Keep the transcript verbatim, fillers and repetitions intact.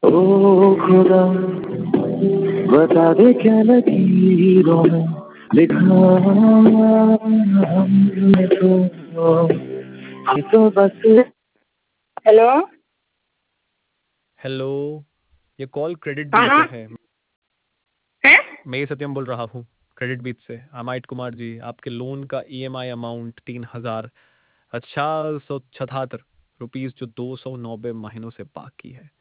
ओ खुदा बता दे क्या लकीरों में लिखा हमने तो ये तो बस। हेलो हेलो, ये कॉल क्रेडिट हाँ बिल से हाँ है। है। मैं ये सत्यम बोल रहा हूँ क्रेडिट बीच से। अमाइट कुमार जी, आपके लोन का ईएमआई अमाउंट तीन हजार चार सौ छहत्तर रुपीज जो दो सौ नब्बे महीनों से बाकी है,